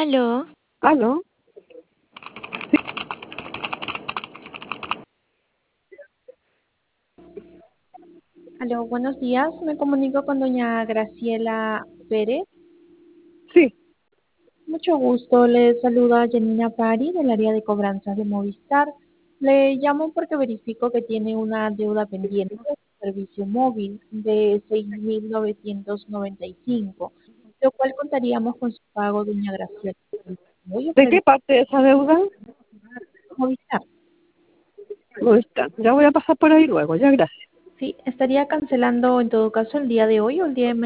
Aló, ¿Aló? Aló, buenos días. Me comunico con doña Graciela Pérez. Sí. Mucho gusto. Le saluda Janina Pari del área de cobranzas de Movistar. Le llamo porque verifico que tiene una deuda pendiente de servicio móvil de 6.995, lo cual contaríamos con su pago, doña Graciela. Voy a ¿De qué parte de esa deuda? Movistar. No está. Ya voy a pasar por ahí luego, ya gracias. Sí, estaría cancelando en todo caso el día de hoy o el día de mañana.